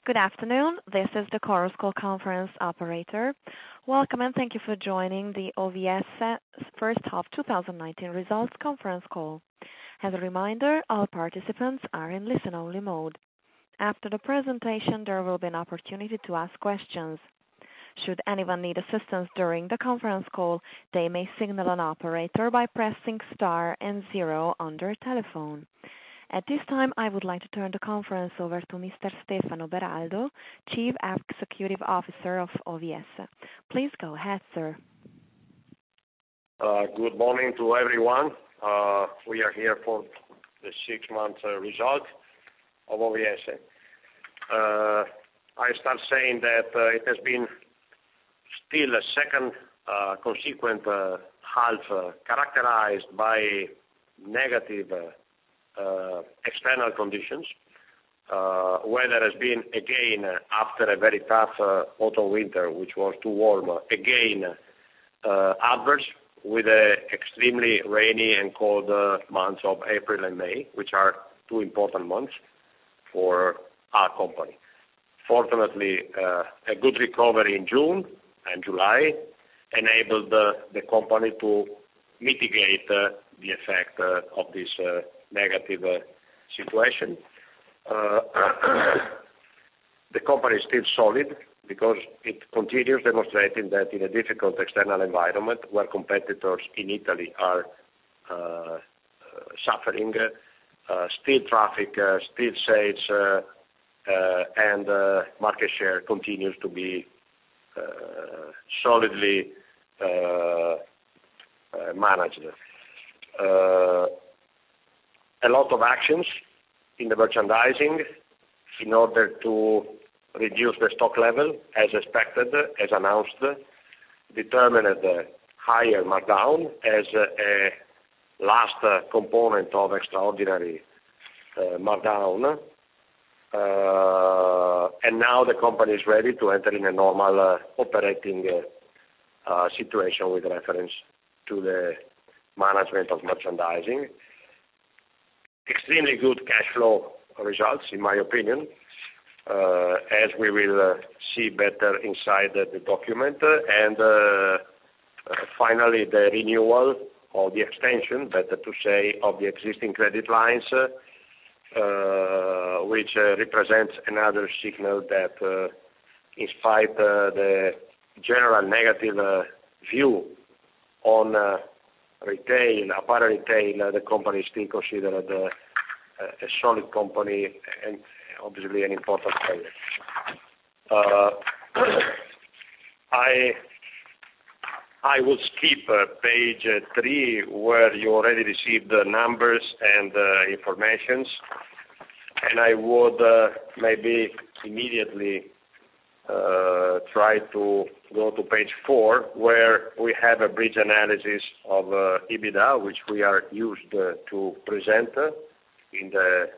Good afternoon. This is the Chorus Call conference operator. Welcome, and thank you for joining the OVS first half 2019 results conference call. As a reminder, all participants are in listen-only mode. After the presentation, there will be an opportunity to ask questions. Should anyone need assistance during the conference call, they may signal an operator by pressing star and 0 on their telephone. At this time, I would like to turn the conference over to Mr. Stefano Beraldo, Chief Executive Officer of OVS. Please go ahead, sir. Good morning to everyone. We are here for the 6-month result of OVS. I start saying that it has been still a second consequent half characterized by negative external conditions. Weather has been, again, after a very tough autumn-winter, which was too warm, again adverse, with extremely rainy and cold months of April and May, which are two important months for our company. Fortunately, a good recovery in June and July enabled the company to mitigate the effect of this negative situation. The company is still solid because it continues demonstrating that in a difficult external environment where competitors in Italy are suffering, still traffic, still sales, and market share continues to be solidly managed. A lot of actions in the merchandising in order to reduce the stock level as expected, as announced, determined higher markdown as a last component of extraordinary markdown. And now the company is ready to enter in a normal operating situation with reference to the management of merchandising. Extremely good cash flow results, in my opinion, as we will see better inside the document. And finally, the renewal or the extension, better to say, of the existing credit lines, which represents another signal that, in spite the general negative view on retail, apparel retail, the company is still considered a solid company and obviously an important player. I will skip page 3 where you already received the numbers and informations, and I would maybe immediately try to go to page 4 where we have a bridge analysis of EBITDA, which we are used to present in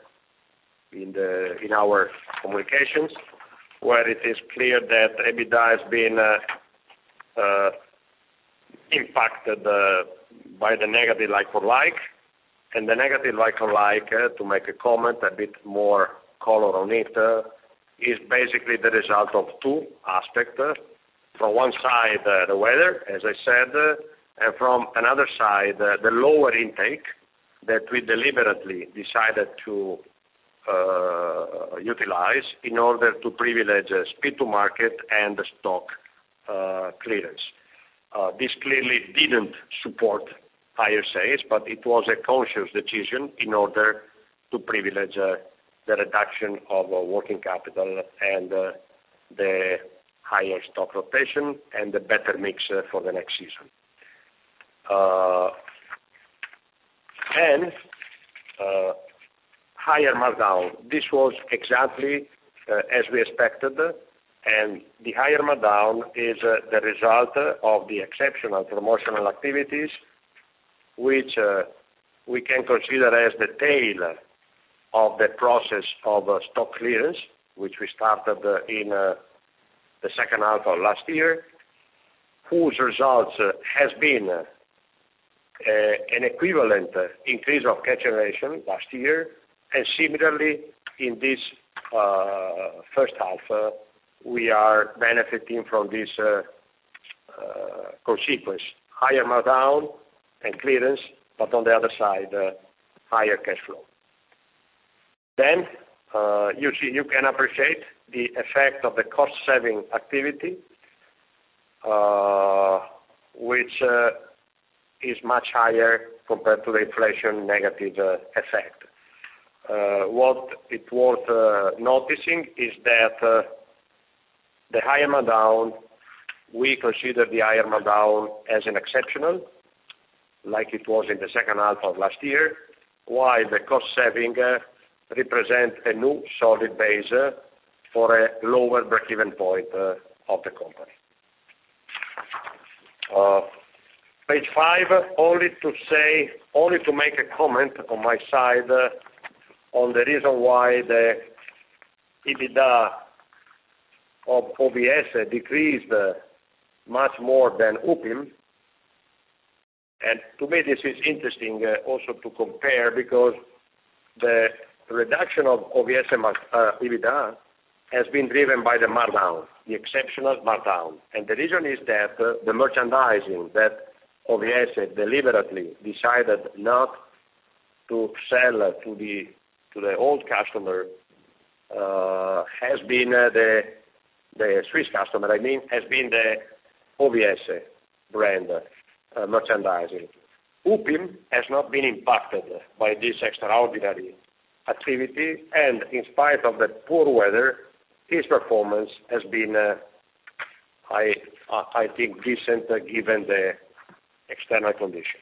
our communications, where it is clear that EBITDA has been impacted by the negative like-for-like, and the negative like-for-like, to make a comment, a bit more color on it, is basically the result of two aspects. From one side, the weather, as I said, and from another side, the lower intake that we deliberately decided to utilize in order to privilege speed to market and stock clearance. This clearly didn't support higher sales, but it was a conscious decision in order to privilege the reduction of working capital and the higher stock rotation and the better mix for the next season. And higher markdown. This was exactly as we expected, and the higher markdown is the result of the exceptional promotional activities, which we can consider as the tail of the process of stock clearance, which we started in the second half of last year, whose results has been an equivalent increase of cash generation last year, and similarly in this first half, we are benefiting from this consequence, higher markdown and clearance, but on the other side, higher cash flow. Then you can appreciate the effect of the cost-saving activity, which is much higher compared to the inflation negative effect. What it's worth noticing is that the higher markdown, we consider the higher markdown as an exceptional, like it was in the second half of last year, while the cost saving represent a new solid base for a lower break-even point of the company. Page 5, only to make a comment on my side on the reason why the EBITDA of OVS decreased much more than UPIM. And to me this is interesting also to compare, because the reduction of OVS EBITDA has been driven by the markdown, the exceptional markdown. And the reason is that the merchandising that OVS deliberately decided not to sell to the old customer has been the Swiss customer, has been the OVS brand merchandising. UPIM has not been impacted by this extraordinary activity, and in spite of the poor weather, his performance has been, I think, decent given the external conditions.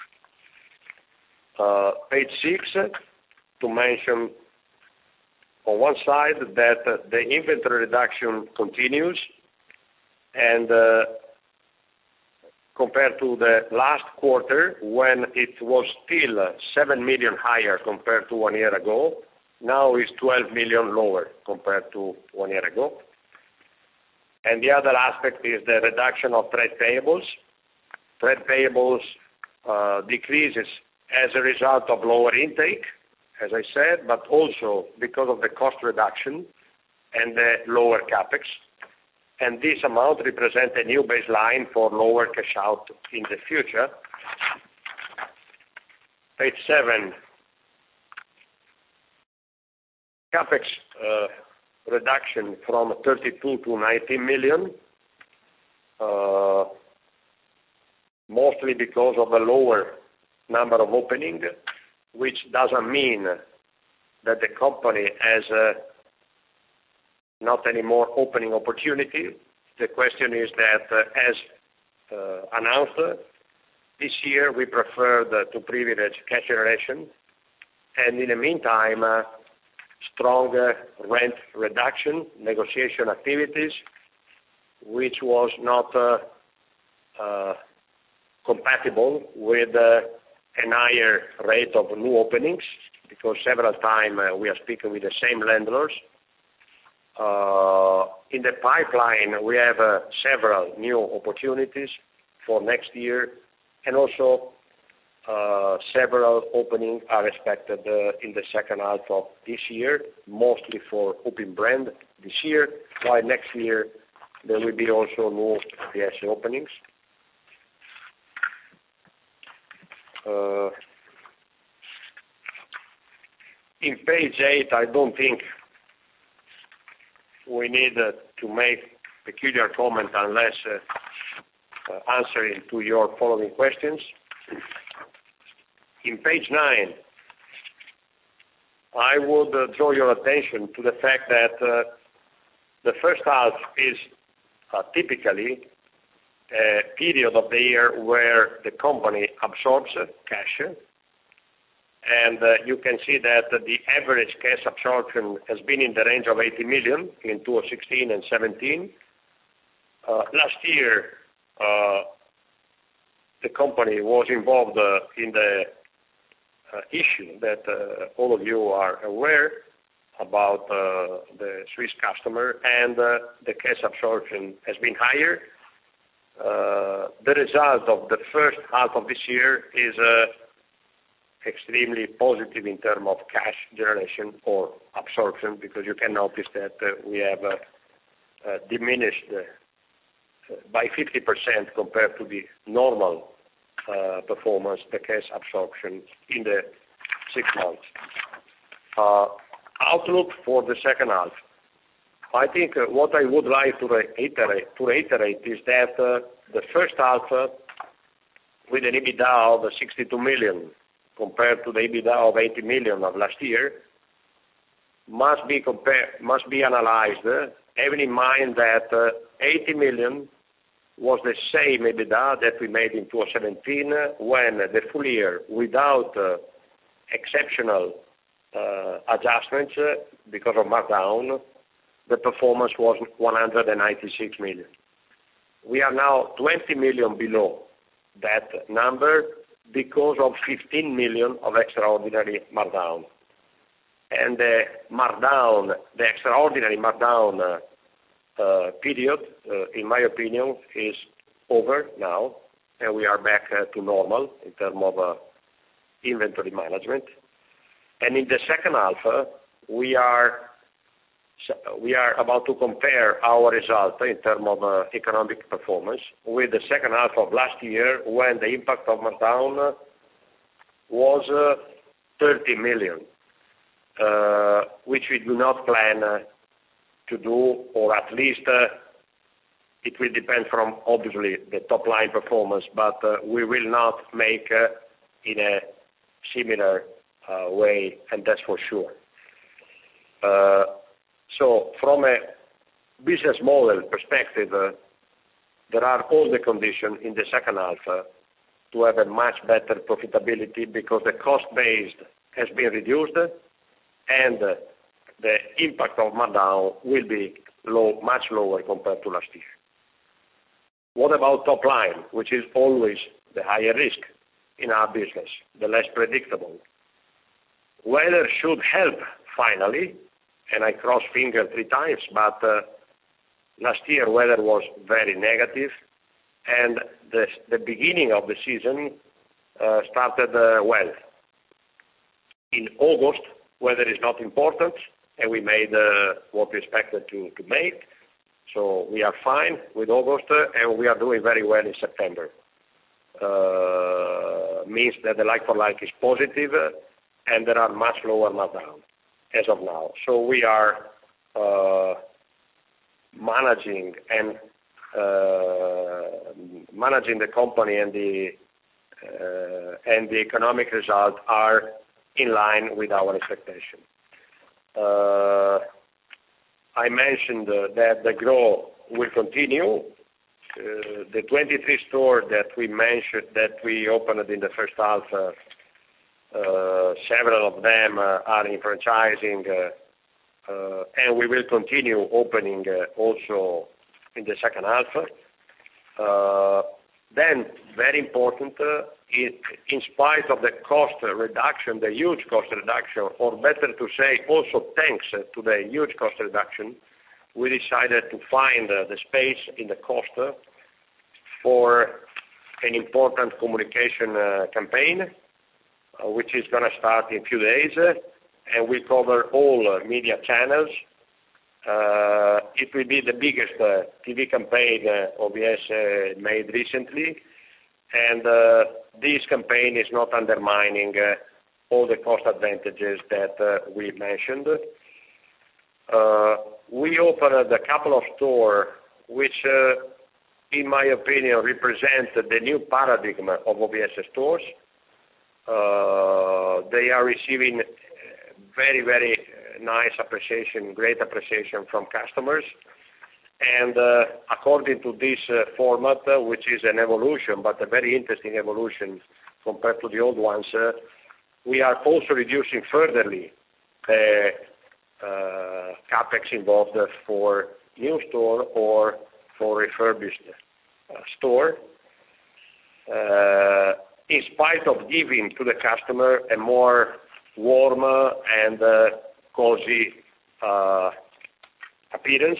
Page 6, to mention on one side that the inventory reduction continues, and compared to the last quarter, when it was still 7 million higher compared to 1 year ago, now is 12 million lower compared to 1 year ago. And the other aspect is the reduction of trade payables. Trade payables decreases as a result of lower intake, as I said, but also because of the cost reduction and the lower capex. And this amount represents a new baseline for lower cash out in the future. Page 7, capex reduction from 32 to 19 million, mostly because of a lower number of opening, which doesn't mean that the company has not any more opening opportunity. The question is that, as announced, this year we preferred to privilege cash generation, and in the meantime, strong rent reduction, negotiation activities, which was not compatible with a higher rate of new openings, because several times we are speaking with the same landlords. In the pipeline, we have several new opportunities for next year, and also several openings are expected in the second half of this year, mostly for UPIM brand this year, while next year there will be also new OVS openings. In page 8, I don't think we need to make peculiar comment unless answering to your following questions. In page 9, I would draw your attention to the fact that the first half is typically a period of the year where the company absorbs cash, and you can see that the average cash absorption has been in the range of 80 million in 2016 and 17. Last year, the company was involved in the issue that all of you are aware about the Swiss customer, and the cash absorption has been higher. The result of the first half of this year is extremely positive in terms of cash generation or absorption, because you can notice that we have diminished by 50% compared to the normal performance, the cash absorption in the 6 months. Outlook for the second half. I think what I would like to reiterate is that the first half, with an EBITDA of 62 million compared to the EBITDA of 80 million of last year, must be analyzed, having in mind that 80 million was the same EBITDA that we made in 2017, when the full year, without exceptional adjustments because of markdown, the performance was 196 million. We are now 20 million below that number because of 15 million of extraordinary markdown. And the extraordinary markdown period, in my opinion, is over now, and we are back to normal in terms of inventory management. And in the second half, we are about to compare our result in terms of economic performance with the second half of last year, when the impact of markdown was 30 million, which we do not plan to do, or at least it will depend from, obviously, the top line performance, but we will not make in a similar way, and that's for sure. So from a business model perspective, there are all the conditions in the second half to have a much better profitability, because the cost base has been reduced and the impact of markdown will be much lower compared to last year. What about top line, which is always the higher risk in our business, the less predictable? Weather should help finally, and I cross fingers 3 times, but last year weather was very negative, and the beginning of the season started well. In August, weather is not important, and we made what we expected to make, so we are fine with August, and we are doing very well in September. Means that the like-for-like is positive, and there are much lower markdown as of now. So we are managing the company, and the economic results are in line with our expectation. I mentioned that the growth will continue. The 23 stores that we mentioned that we opened in the first half, several of them are in franchising, and we will continue opening also in the second half. Then, very important, in spite of the cost reduction, the huge cost reduction, or better to say, also thanks to the huge cost reduction, we decided to find the space in the cost for an important communication campaign, which is going to start in a few days, and we cover all media channels. It will be the biggest TV campaign OVS made recently, and this campaign is not undermining all the cost advantages that we mentioned. We opened a couple of stores which, in my opinion, represent the new paradigm of OVS stores. They are receiving very, very nice appreciation, great appreciation from customers. And according to this format, which is an evolution, but a very interesting evolution compared to the old ones, we are also reducing furtherly the CapEx involved for new store or for refurbished store, in spite of giving to the customer a more warm and cozy appearance.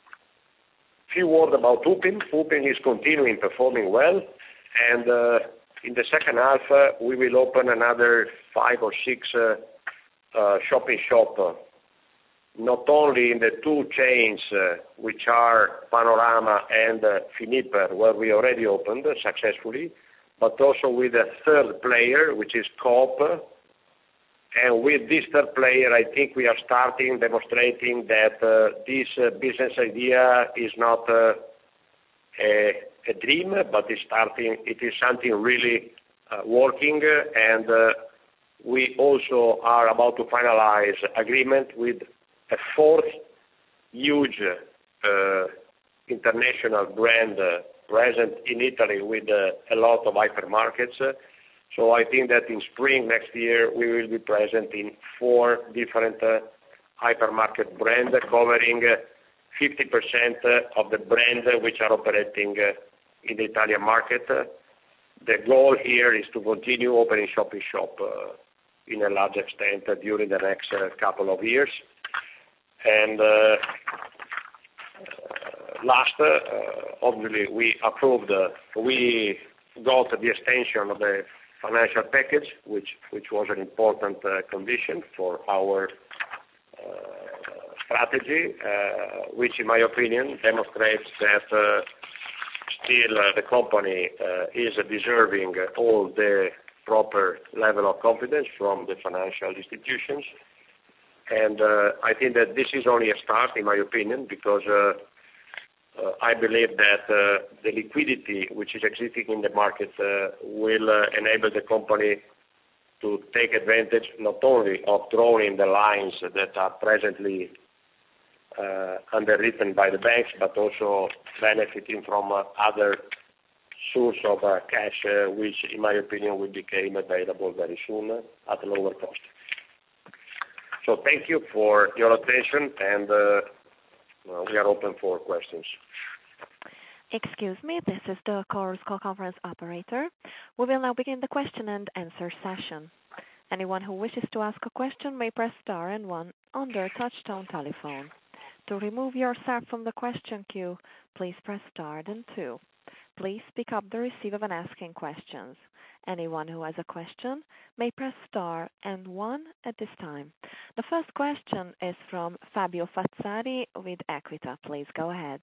Few words about Upim. Upim is continuing performing well, and in the second half, we will open another 5 or 6 shop-in-shop, not only in the 2 chains, which are Panorama and Finiper, where we already opened successfully, but also with a third player, which is Coop. And with this third player, I think we are starting demonstrating that this business idea is not a dream, but it is something really working, and we also are about to finalize agreement with a 4th huge international brand present in Italy with a lot of hypermarkets. So I think that in spring next year we will be present in 4 different hypermarket brands, covering 50% of the brands which are operating in the Italian market. The goal here is to continue opening shop-in-shop in a large extent during the next couple of years. And last, obviously, we got the extension of the financial package, which was an important condition for our strategy, which, in my opinion, demonstrates that still the company is deserving all the proper level of confidence from the financial institutions. And I think that this is only a start, in my opinion, because I believe that the liquidity which is existing in the market will enable the company to take advantage not only of drawing the lines that are presently underwritten by the banks, but also benefiting from other source of cash, which, in my opinion, will become available very soon at a lower cost. So thank you for your attention, and we are open for questions. Excuse me, this is the Chorus Call conference operator. We will now begin the question and answer session. Anyone who wishes to ask a question may press star and 1 on their touch-tone telephone. To remove yourself from the question queue, please press star then 2. Please pick up the receiver when asking questions. Anyone who has a question may press star and 1 at this time. The first question is from Fabio Fazzari with Equita. Please go ahead.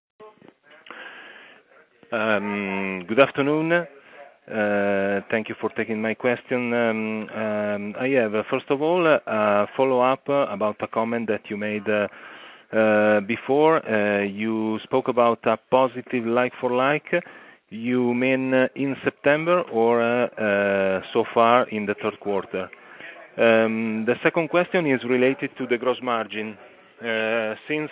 Good afternoon. Thank you for taking my question. I have, first of all, a follow-up about a comment that you made before. You spoke about a positive like-for-like. You mean in September or so far in the third quarter? The second question is related to the gross margin. Since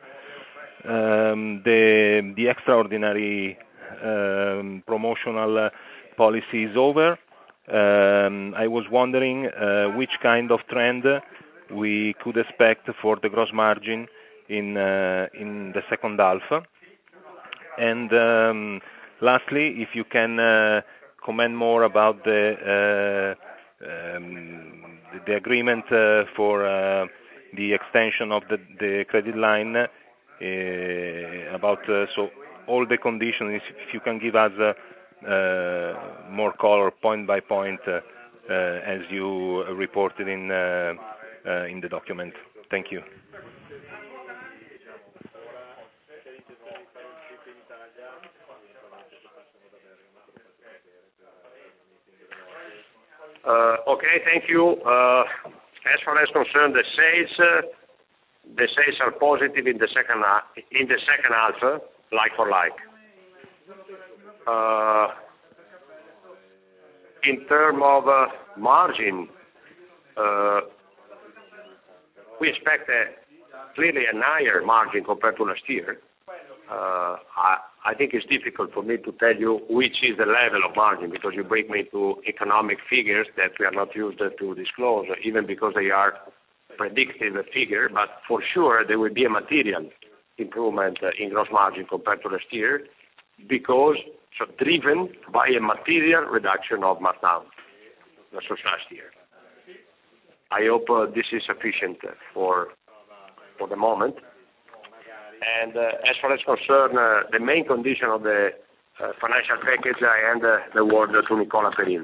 the extraordinary promotional policy is over, I was wondering which kind of trend we could expect for the gross margin in the second half. And lastly, if you can comment more about the agreement for the extension of the credit line, about so all the conditions, if you can give us more color point by point as you reported in the document. Thank you. Okay, thank you. As far as concerned the sales are positive in the second half, like for like. In terms of margin, we expect clearly a higher margin compared to last year. I think it's difficult for me to tell you which is the level of margin, because you bring me to economic figures that we are not used to disclose, even because they are predictive figure, but for sure there will be a material improvement in gross margin compared to last year, because driven by a material reduction of markdown versus last year. I hope this is sufficient for the moment. And as far as concerned the main condition of the financial package, I hand the word to Nicola Perin.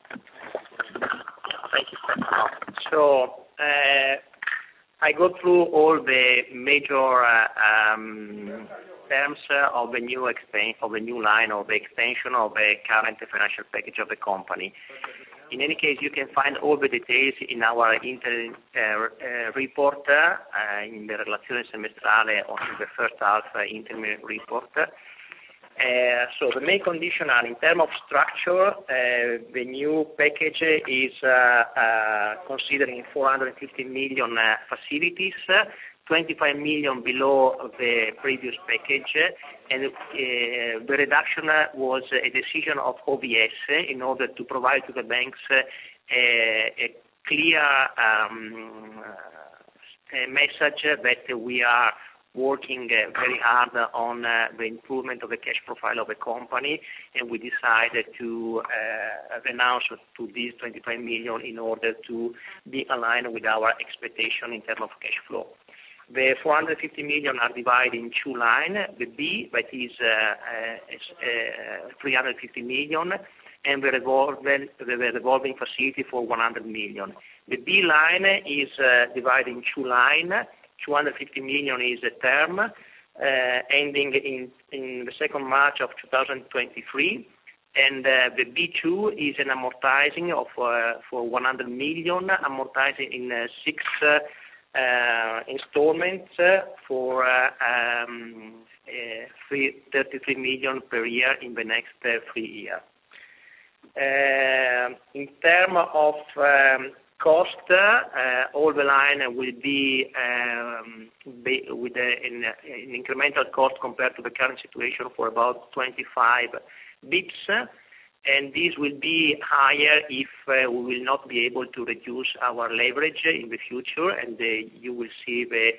Thank you, Stefano. So I go through all the major terms of the new line of the extension of the current financial package of the company. In any case, you can find all the details in our interim report, in the relazione semestrale on the first half interim report. So the main condition are in terms of structure, the new package is considering 450 million facilities, 25 million below the previous package, and the reduction was a decision of OVS in order to provide to the banks a clear message that we are working very hard on the improvement of the cash profile of the company, and we decided to renounce to these 25 million in order to be aligned with our expectation in terms of cash flow. The 450 million are divided in two lines, the B, that is 350 million, and the revolving facility for 100 million. The B line is divided in two lines. 250 million is a term ending in the 2nd March of 2023, and the B2 is an amortizing of for 100 million, amortizing in 6 installments for 33 million per year in the next 3 years. In terms of cost, all the line will be with an incremental cost compared to the current situation for about 25 bips, and this will be higher if we will not be able to reduce our leverage in the future, and you will see the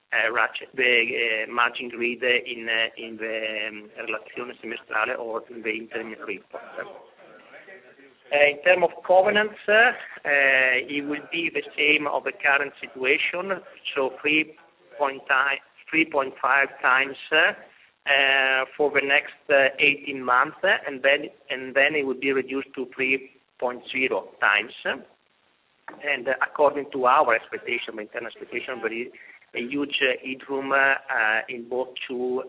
margin grid in the relazione semestrale or in the interim report. In terms of covenants, it will be the same of the current situation, so 3.5 times for the next 18 months, and then it will be reduced to 3.0 times. And according to our expectation, internal expectation, there is a huge headroom in both two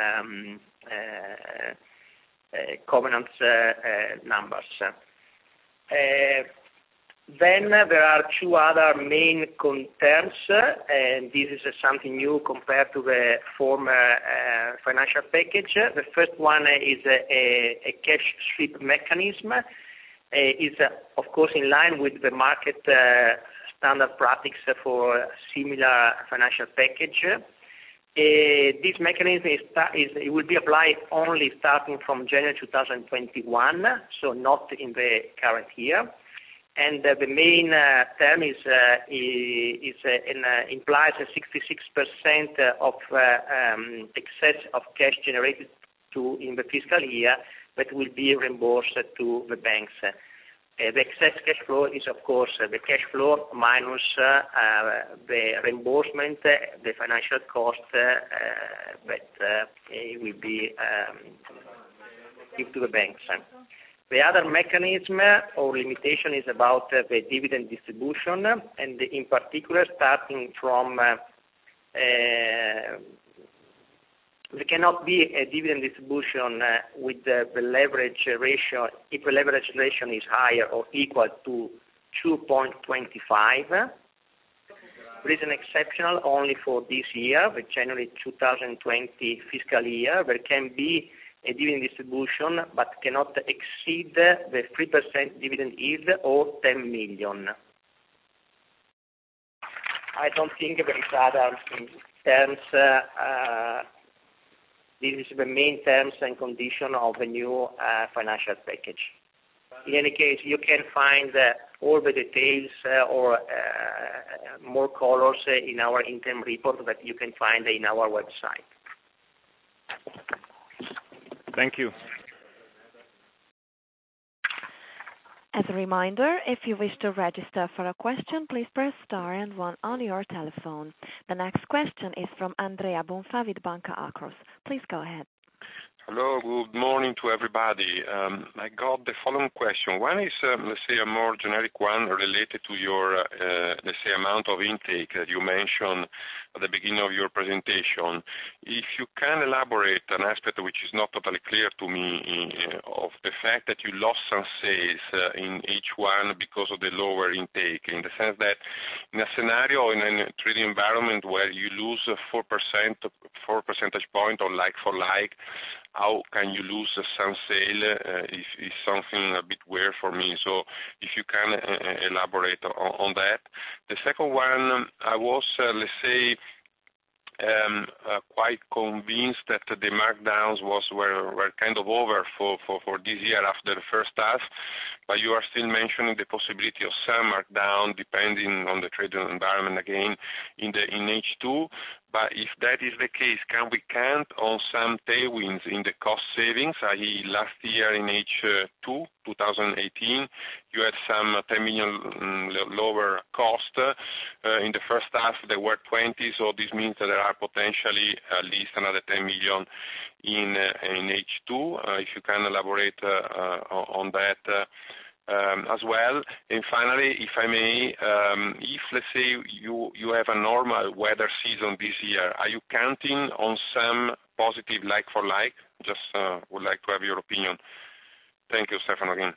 covenants numbers. Then there are two other main terms, and this is something new compared to the former financial package. The first one is a cash sweep mechanism. Is of course in line with the market standard practice for similar financial package. This mechanism it will be applied only starting from January 2021, so not in the current year. And the main term implies a 66% of excess of cash generated in the fiscal year that will be reimbursed to the banks. The excess cash flow is, of course, the cash flow minus the reimbursement, the financial cost that will be given to the banks. The other mechanism or limitation is about the dividend distribution, and in particular, starting from there cannot be a dividend distribution with the leverage ratio if the leverage ratio is higher or equal to 2.25. There is an exceptional only for this year, the January 2020 fiscal year. There can be a dividend distribution, but cannot exceed the 3% dividend yield or 10 million. I don't think there is other terms. This is the main terms and condition of the new financial package. In any case, you can find all the details or more colors in our interim report that you can find in our website. Thank you. As a reminder, if you wish to register for a question, please press star and one on your telephone. The next question is from Andrea Bonfà with Banca Akros. Please go ahead. Hello, good morning to everybody. I got the following question. One is, let's say, a more generic one related to your, let's say, amount of intake that you mentioned at the beginning of your presentation. If you can elaborate an aspect which is not totally clear to me of the fact that you lost some sales in H1 because of the lower intake, in the sense that in a scenario, in a trading environment where you lose 4 percentage point on like-for-like, how can you lose some sale is something a bit weird for me. So if you can elaborate on that. The second one, I was, let's say, quite convinced that the markdowns were kind of over for this year after the first half, but you are still mentioning the possibility of some markdown depending on the trading environment again in H2. But if that is the case, can we count on some tailwinds in the cost savings, i.e. last year in H2, 2018, you had some 10 million lower cost. In the first half, there were 20, so this means that there are potentially at least another 10 million in H2. If you can elaborate on that as well. And finally, if I may, if let's say you have a normal weather season this year, are you counting on some positive like-for-like? Just would like to have your opinion. Thank you, Stefano, again.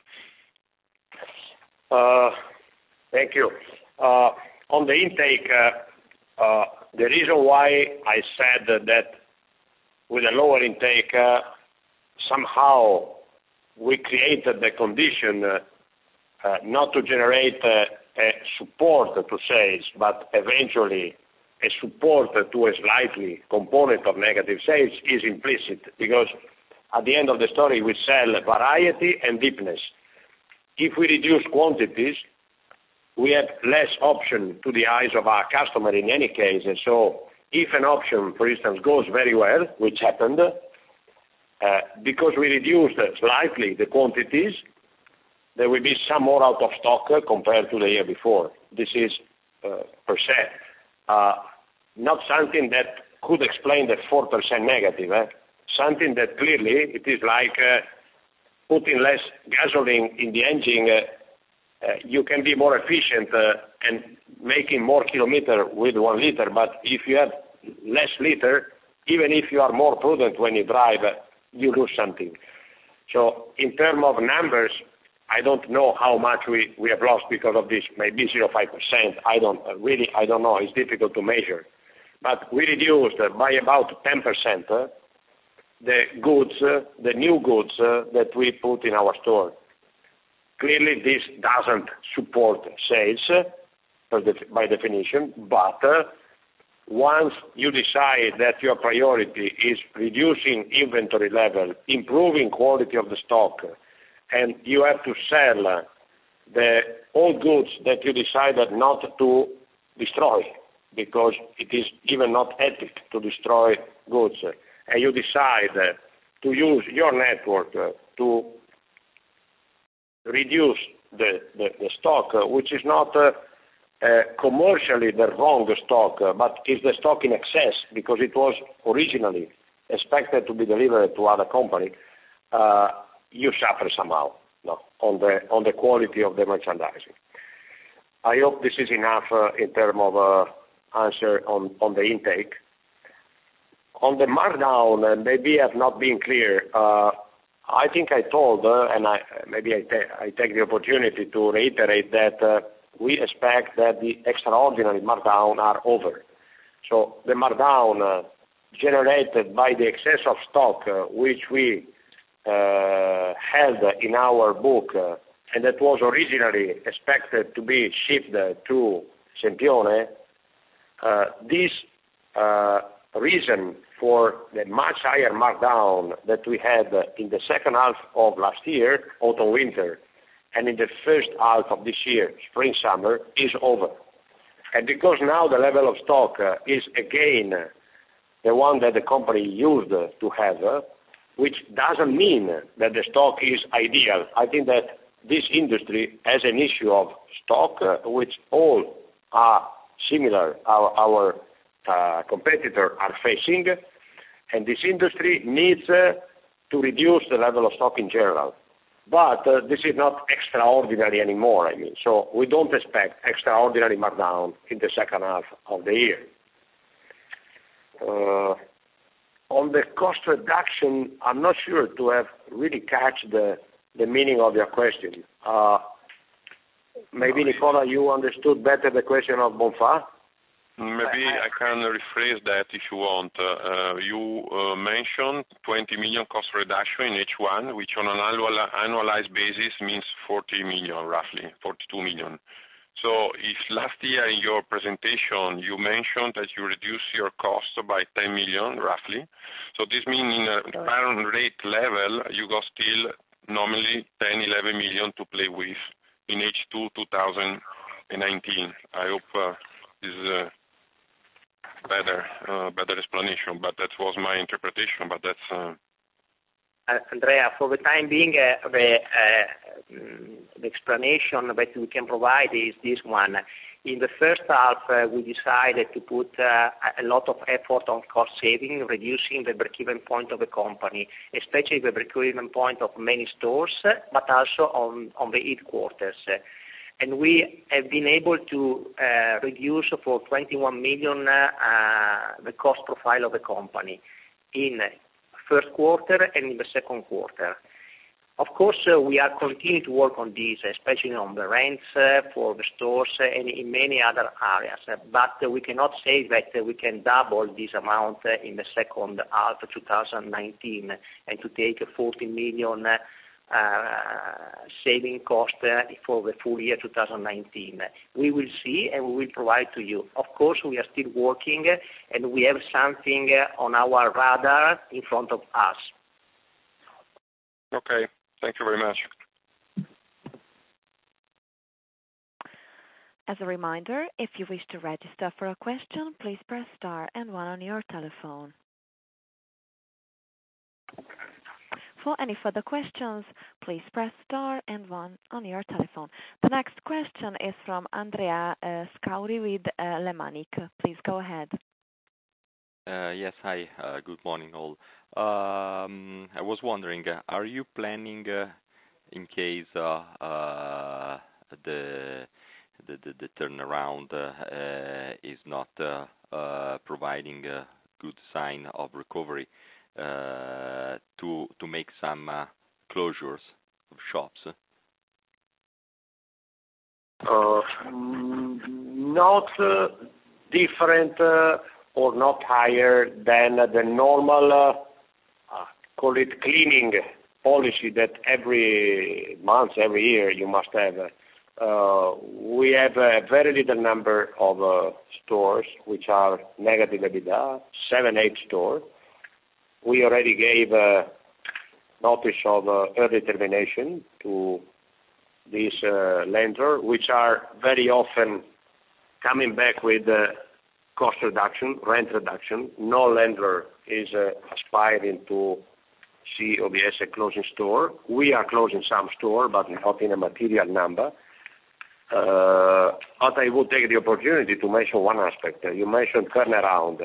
Thank you. On the intake, the reason why I said that with a lower intake, somehow we created the condition not to generate a support to sales, but eventually a support to a slightly component of negative sales is implicit, because at the end of the story we sell variety and deepness. If we reduce quantities, we have less option to the eyes of our customer in any case, and so if an option, for instance, goes very well, which happened, because we reduced slightly the quantities, there will be some more out of stock compared to the year before. This is per se not something that could explain the 4% negative. Something that clearly it is like putting less gasoline in the engine. You can be more efficient and making more kilometer with 1 liter, but if you have less liter, even if you are more prudent when you drive, you lose something. So in terms of numbers, I don't know how much we have lost because of this, maybe 0.5%. I don't know. It's difficult to measure. But we reduced by about 10% the goods, the new goods that we put in our store. Clearly, this doesn't support sales by definition, but once you decide that your priority is reducing inventory level, improving quality of the stock, and you have to sell the old goods that you decided not to destroy, because it is even not ethical to destroy goods, and you decide to use your network to reduce the stock, which is not commercially the wrong stock, but is the stock in excess because it was originally expected to be delivered to other company, you suffer somehow on the quality of the merchandising. I hope this is enough in terms of answer on the intake. On the markdown, maybe I have not been clear. I think I told, and I take the opportunity to reiterate that we expect that the extraordinary markdown are over. So the markdown generated by the excess of stock which we held in our book and that was originally expected to be shipped to Sempione, this reason for the much higher markdown that we had in the second half of last year, autumn-winter, and in the first half of this year, spring-summer, is over. And because now the level of stock is again the one that the company used to have, which doesn't mean that the stock is ideal. I think that this industry has an issue of stock, which all are similar. Our competitors are facing, and this industry needs to reduce the level of stock in general. But this is not extraordinary anymore, so we don't expect extraordinary markdown in the second half of the year. On the cost reduction, I'm not sure to have really catch the meaning of your question. Maybe, Nicola, you understood better the question of Bonfa? Maybe I can rephrase that if you want. You mentioned 20 million cost reduction in H1, which on an annualized basis means 40 million, roughly, 42 million. So if last year in your presentation you mentioned that you reduced your cost by 10 million, roughly, so this means in a current rate level, you got still normally 10, 11 million to play with in H2 2019. I hope this is better explanation, but that was my interpretation. But that's Andrea, for the time being, the explanation that we can provide is this one. In the first half, we decided to put a lot of effort on cost saving, reducing the break-even point of the company, especially the break-even point of many stores, but also on the headquarters. And we have been able to reduce for 21 million the cost profile of the company in first quarter and in the second quarter. Of course, we are continuing to work on this, especially on the rents for the stores and in many other areas. But we cannot say that we can double this amount in the second half of 2019 and to take a 40 million saving cost for the full year 2019. We will see and we will provide to you. Of course, we are still working and we have something on our radar in front of us. Okay, thank you very much. As a reminder, if you wish to register for a question, please press star and 1 on your telephone. For any further questions, please press star and 1 on your telephone. The next question is from Andrea Scauri with Lemanic. Please go ahead. Yes, hi. Good morning, all. I was wondering, are you planning, in case the turnaround is not providing a good sign of recovery, to make some closures of shops? Not different or not higher than the normal, call it cleaning policy that every month, every year you must have. We have a very little number of stores which are negative EBITDA, 7, 8 stores. We already gave notice of early termination to this lender, which are very often coming back with cost reduction, rent reduction. No lender is aspiring to see OVS closing store. We are closing some store, but not in a material number. But I would take the opportunity to mention one aspect. You mentioned turnaround.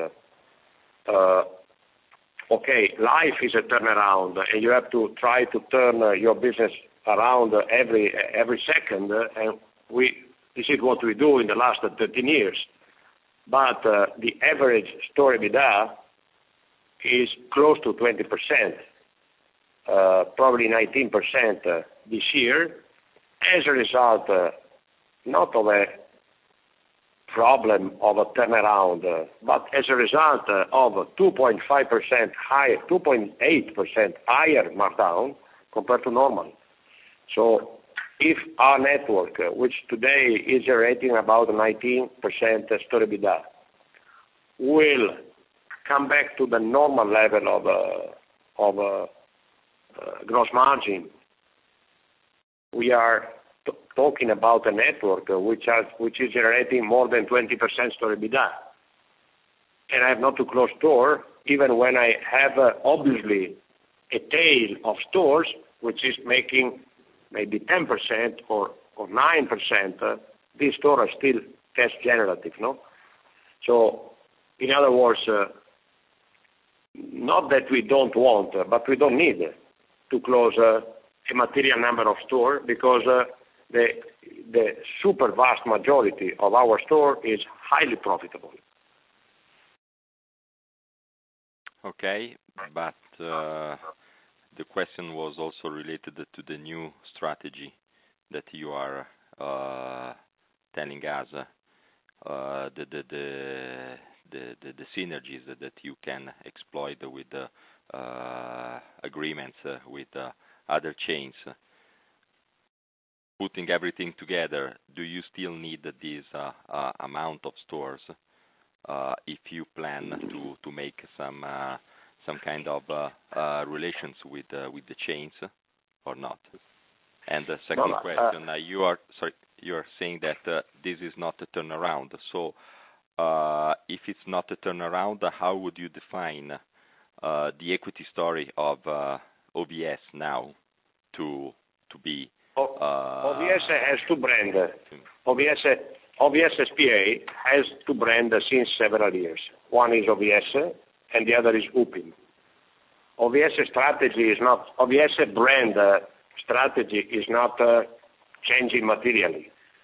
Okay, life is a turnaround, and you have to try to turn your business around every second, and this is what we do in the last 13 years. But the average store EBITDA is close to 20%, probably 19% this year, as a result not of a problem of a turnaround, but as a result of 2.5% higher, 2.8% higher markdown compared to normal. So if our network, which today is generating about 19% store EBITDA, will come back to the normal level of gross margin, we are talking about a network which is generating more than 20% store EBITDA. And I have not to close store, even when I have obviously a tail of stores which is making maybe 10% or 9%, these stores are still cash generative, no? So, in other words, not that we don't want, but we don't need to close a material number of stores because the super vast majority of our store is highly profitable. Okay, but the question was also related to the new strategy that you are telling us, the synergies that you can exploit with the agreements with other chains. Putting everything together, do you still need this amount of stores if you plan to make some kind of relations with the chains or not? And the second question, you are saying that this is not a turnaround. So if it's not a turnaround, how would you define the equity story of OVS now to be? OVS has two brands. OVS SPA has two brands since several years. One is OVS and the other is UPIM. OVS brand strategy is not changing materially.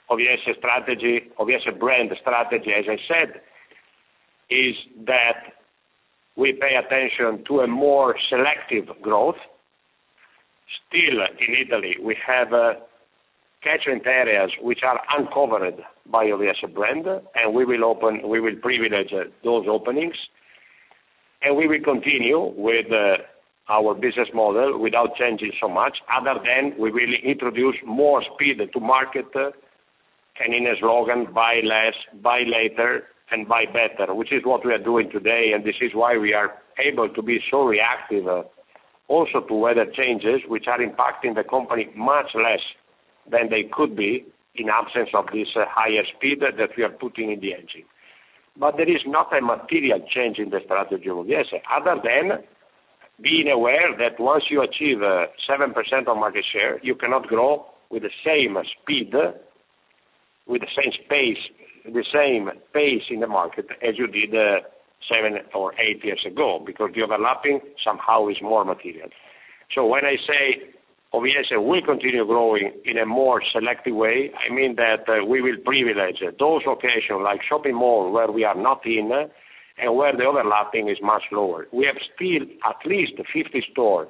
OVS brand strategy, as I said, is that we pay attention to a more selective growth. Still, in Italy, we have catchment areas which are uncovered by OVS brand, and we will privilege those openings, and we will continue with our business model without changing so much, other than we will introduce more speed to market, and in a slogan, buy less, buy later, and buy better, which is what we are doing today, and this is why we are able to be so reactive also to weather changes, which are impacting the company much less than they could be in absence of this higher speed that we are putting in the engine. But there is not a material change in the strategy of OVS, other than being aware that once you achieve 7% of market share, you cannot grow with the same speed, with the same pace in the market as you did 7 or 8 years ago, because the overlapping somehow is more material. So when I say OVS will continue growing in a more selective way, I mean that we will privilege those locations like shopping mall where we are not in and where the overlapping is much lower. We have still at least 50 stores,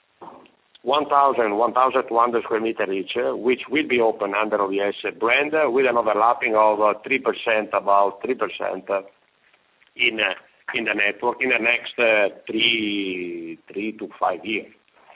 1,200 square meters each, which will be open under OVS brand with an overlapping of 3%, about 3% in the network in the next 3 to 5 years.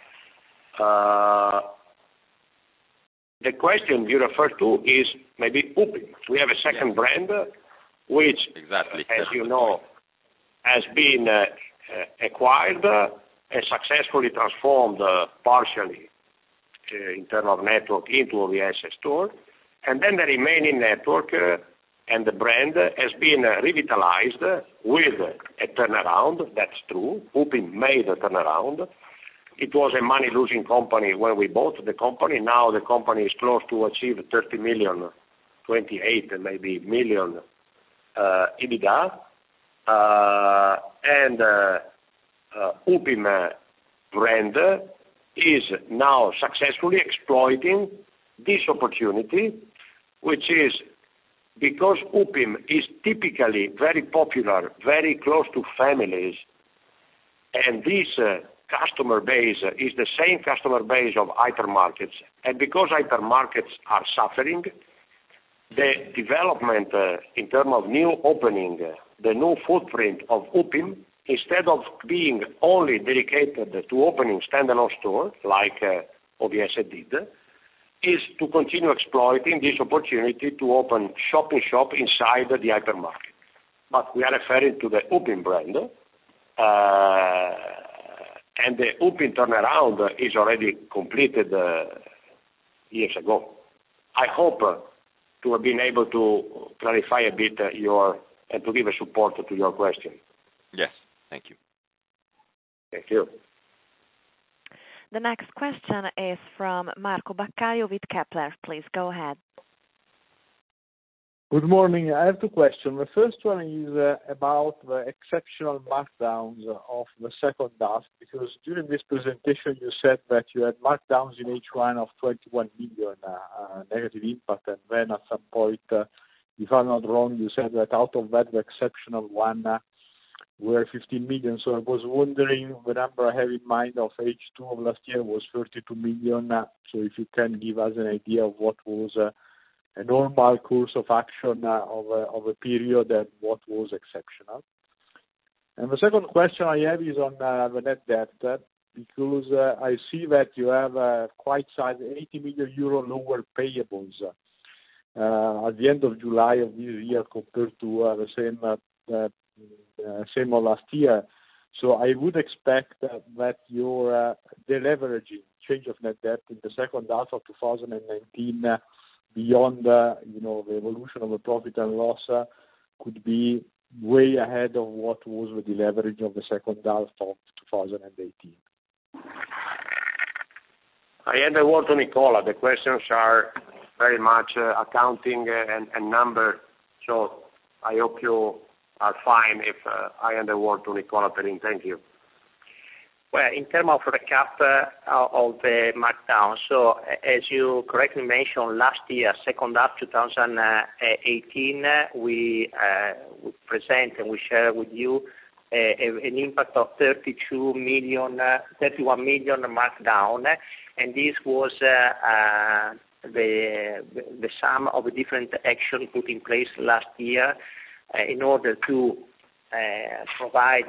The question you refer to is maybe UPIM. We have a second brand which, as you know, has been acquired and successfully transformed partially in terms of network into OVS store. And then the remaining network and the brand has been revitalized with a turnaround. That's true. UPIM made a turnaround. It was a money-losing company when we bought the company. Now the company is close to achieve 30 million, 28 maybe million EBITDA. And UPIM brand is now successfully exploiting this opportunity, which is because UPIM is typically very popular, very close to families, and this customer base is the same customer base of hypermarkets. And because hypermarkets are suffering, the development in terms of new opening, the new footprint of UPIM, instead of being only dedicated to opening standalone stores like OVS did, is to continue exploiting this opportunity to open shop-in-shop inside the hypermarket. But we are referring to the UPIM brand, and the UPIM turnaround is already completed years ago. I hope to have been able to clarify a bit and to give a support to your question. Yes, thank you. Thank you. The next question is from Marco Baccaio with Kepler. Please go ahead. Good morning. I have two questions. The first one is about the exceptional markdowns of the second half, because during this presentation you said that you had markdowns in H1 of 21 million negative impact, and then at some point, if I'm not wrong, you said that out of that the exceptional one were 15 million. So I was wondering, the number I have in mind of H2 of last year was 32 million. So if you can give us an idea of what was a normal course of action of a period and what was exceptional. And the second question I have is on the net debt, because I see that you have quite size 80 million euro lower payables at the end of July of this year compared to the same of last year. So I would expect that your deleveraging, change of net debt in the second half of 2019, beyond the evolution of the profit and loss, could be way ahead of what was the deleveraging of the second half of 2018. I hand the word to Nicola. The questions are very much accounting and number, so I hope you are fine if I hand the word to Nicola Perin. Thank you. Well, in terms of recap of the markdown, so as you correctly mentioned, last year, second half 2018, we present and we share with you an impact of 31 million markdown, and this was the sum of the different actions put in place last year in order to provide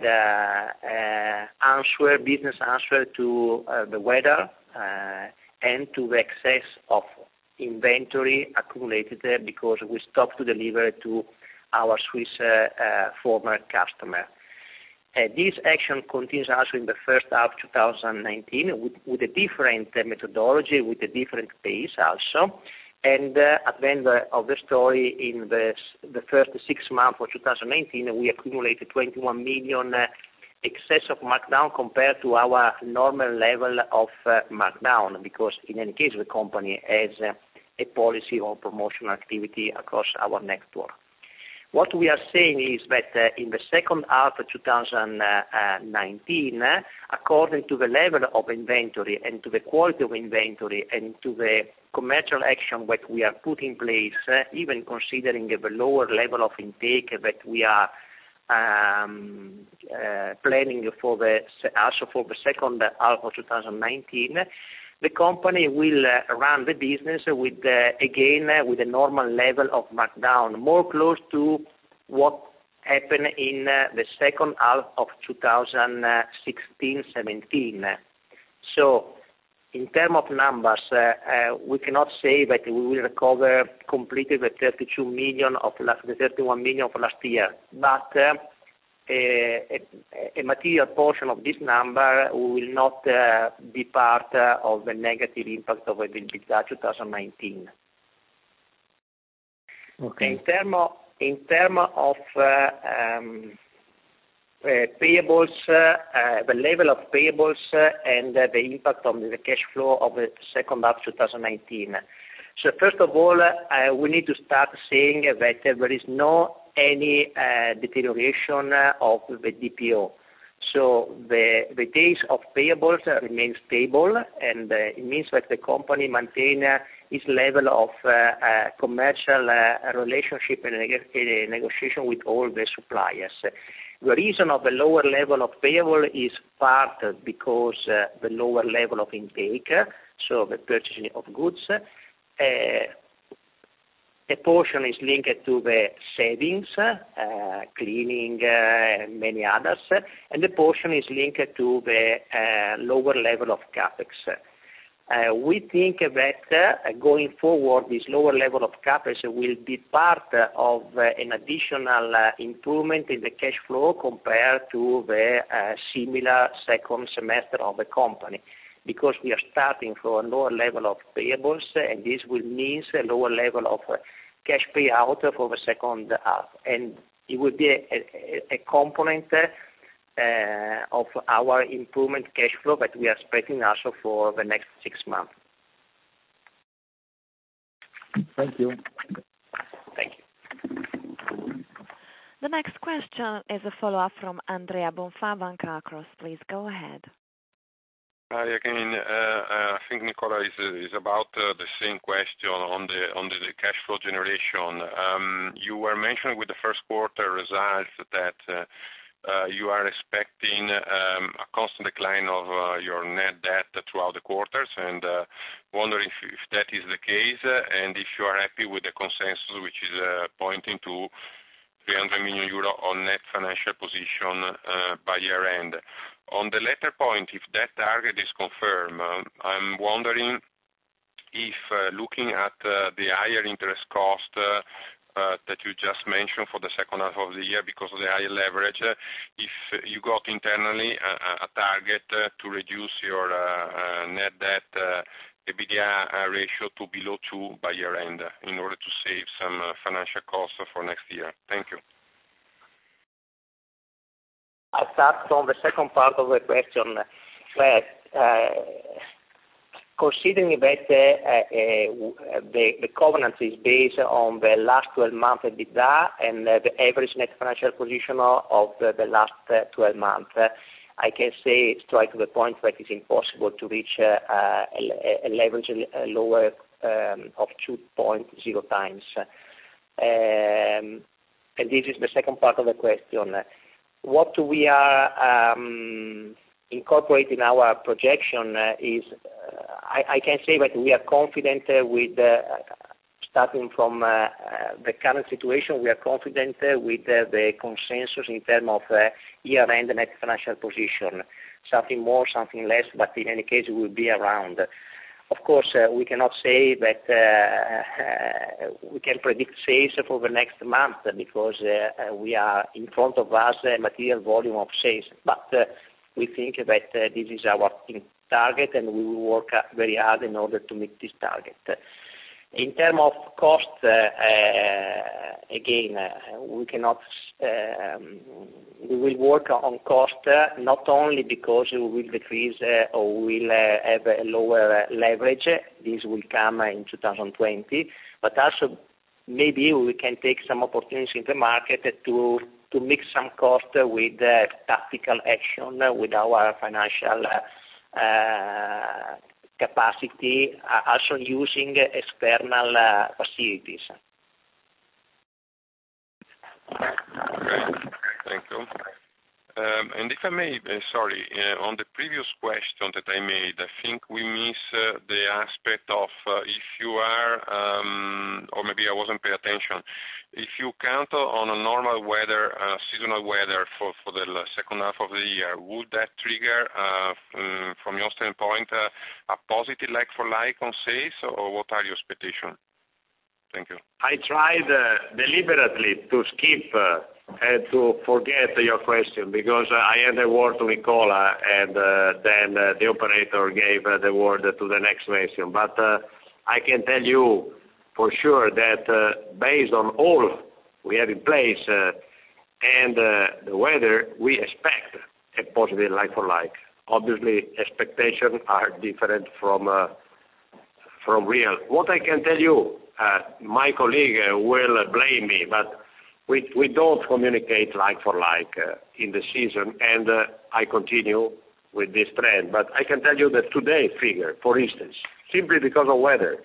business answer to the weather and to the excess of inventory accumulated because we stopped to deliver to our Swiss former customer. This action continues also in the first half 2019 with a different methodology, with a different pace also. And at the end of the story, in the first 6 months of 2019, we accumulated 21 million excess of markdown compared to our normal level of markdown, because in any case the company has a policy of promotional activity across our network. What we are saying is that in the second half of 2019, according to the level of inventory and to the quality of inventory and to the commercial action that we are putting in place, even considering the lower level of intake that we are planning for also for the second half of 2019, the company will run the business with a normal level of markdown, more close to what happened in the second half of 2016-17. So, in terms of numbers, we cannot say that we will recover completely the 31 million of last year, but a material portion of this number will not be part of the negative impact of the EBITDA 2019. Okay. In terms of payables, the level of payables and the impact on the cash flow of the second half 2019. So first of all, we need to start saying that there is no any deterioration of the DPO. So the days of payables remain stable, and it means that the company maintain its level of commercial relationship and negotiation with all the suppliers. The reason of the lower level of payable is part because the lower level of intake, so the purchasing of goods. A portion is linked to the savings, cleaning, many others, and the portion is linked to the lower level of capex. We think that going forward, this lower level of capex will be part of an additional improvement in the cash flow compared to the similar second semester of the company, because we are starting from a lower level of payables, and this will mean a lower level of cash payout for the second half. And it will be a component of our improvement cash flow that we are expecting also for the next 6 months. Thank you. Thank you. The next question is a follow-up from Andrea Bonfà, Banca Akros. Please go ahead. Hi again. I think Nicola is about the same question on the cash flow generation. You were mentioning with the first quarter results that you are expecting a constant decline of your net debt throughout the quarters, and wondering if that is the case, and if you are happy with the consensus, which is pointing to 300 million euro on net financial position by year end. On the latter point, if that target is confirmed, I'm wondering if looking at the higher interest cost that you just mentioned for the second half of the year because of the higher leverage, if you got internally a target to reduce your net debt EBITDA ratio to below 2 by year end in order to save some financial costs for next year. Thank you. I start from the second part of the question. Considering that the covenant is based on the last 12 months EBITDA and the average net financial position of the last 12 months, I can say straight to the point that it's impossible to reach a leverage lower of 2.0 times. And this is the second part of the question. What we are incorporating our projection is, I can say that we are confident with, starting from the current situation, we are confident with the consensus in terms of year-end net financial position. Something more, something less, but in any case, we will be around. Of course, we cannot say that we can predict sales for the next month because we are in front of us a material volume of sales. But we think that this is our target, and we will work very hard in order to meet this target. In terms of cost, again, we cannot. We will work on cost not only because we will decrease or we will have a lower leverage. This will come in 2020, but also maybe we can take some opportunities in the market to mix some cost with tactical action with our financial capacity, also using external facilities. Okay, thank you. And if I may, sorry, on the previous question that I made, I think we miss the aspect of if you are, or maybe I wasn't paying attention, if you count on a normal weather, seasonal weather for the second half of the year, would that trigger, from your standpoint, a positive like-for-like on sales, or what are your expectations? Thank you. I tried deliberately to skip and to forget your question because I had the word to Nicola, and then the operator gave the word to the next question. But I can tell you for sure that based on all we have in place and the weather, we expect a positive like-for-like. Obviously, expectations are different from real. What I can tell you, my colleague will blame me, but we don't communicate like-for-like in the season, and I continue with this trend. But I can tell you that today's figure, for instance, simply because of weather,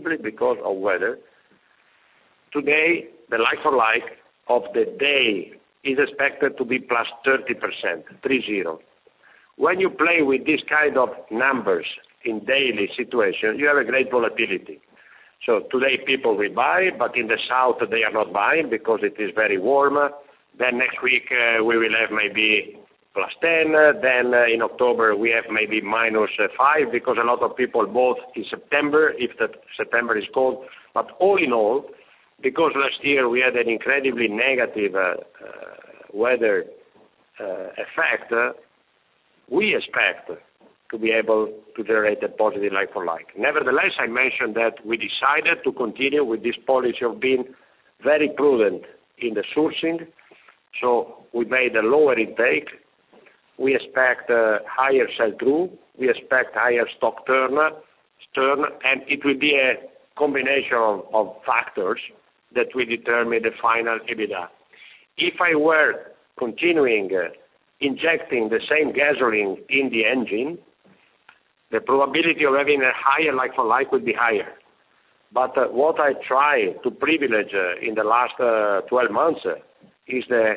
today the like-for-like of the day is expected to be plus 30%, 30. When you play with this kind of numbers in daily situation, you have a great volatility. So today people will buy, but in the south they are not buying because it is very warm. Then next week we will have maybe plus 10. Then in October we have maybe minus 5 because a lot of people bought in September if the September is cold. But all in all, because last year we had an incredibly negative weather effect, we expect to be able to generate a positive like-for-like. Nevertheless, I mentioned that we decided to continue with this policy of being very prudent in the sourcing. So we made a lower intake. We expect higher sell-through. We expect higher stock turn, and it will be a combination of factors. that will determine the final EBITDA. If I were continuing injecting the same gasoline in the engine, the probability of having a higher like-for-like would be higher. But what I try to privilege in the last 12 months is the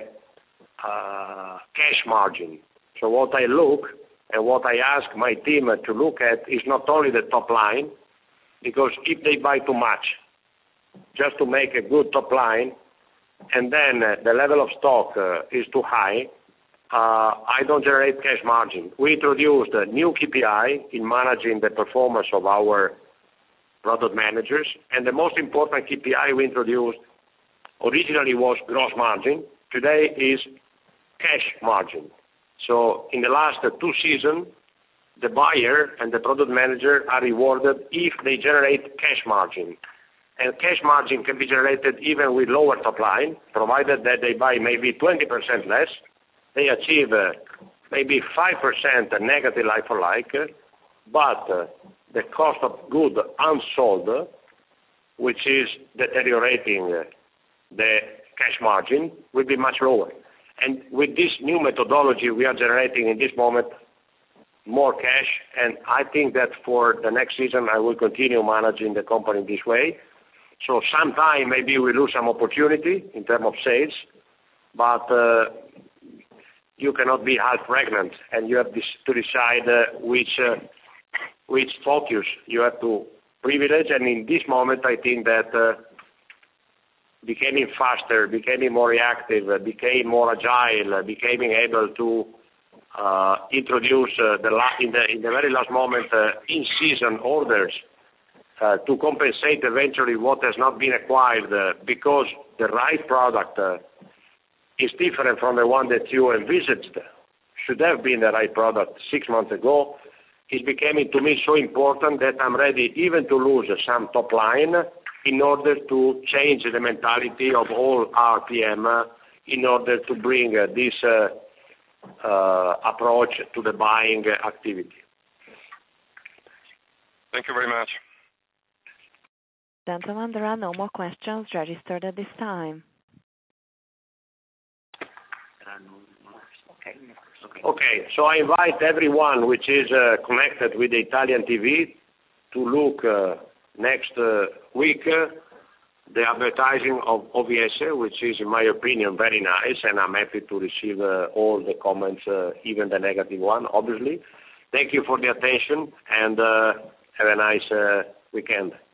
cash margin. So what I look and what I ask my team to look at is not only the top line, because if they buy too much just to make a good top line, and then the level of stock is too high, I don't generate cash margin. We introduced a new KPI in managing the performance of our product managers, and the most important KPI we introduced originally was gross margin. Today is cash margin. So in the last 2 seasons, the buyer and the product manager are rewarded if they generate cash margin. And cash margin can be generated even with lower top line, provided that they buy maybe 20% less. They achieve maybe 5% negative like-for-like, but the cost of good unsold, which is deteriorating the cash margin, will be much lower. And with this new methodology, we are generating in this moment more cash, and I think that for the next season, I will continue managing the company this way. So sometime maybe we lose some opportunity in terms of sales, but you cannot be half pregnant, and you have to decide which focus you have to privilege. And in this moment, I think that becoming faster, becoming more reactive, became more agile, becoming able to introduce in the very last moment in-season orders to compensate eventually what has not been acquired because the right product is different from the one that you envisaged should have been the right product 6 months ago, is becoming to me so important that I'm ready even to lose some top line in order to change the mentality of all RPM in order to bring this approach to the buying activity. Thank you very much. Gentlemen, there are no more questions registered at this time. Okay, so I invite everyone which is connected with the Italian TV to look next week the advertising of OVS, which is, in my opinion, very nice, and I'm happy to receive all the comments, even the negative one, obviously. Thank you for the attention, and have a nice weekend.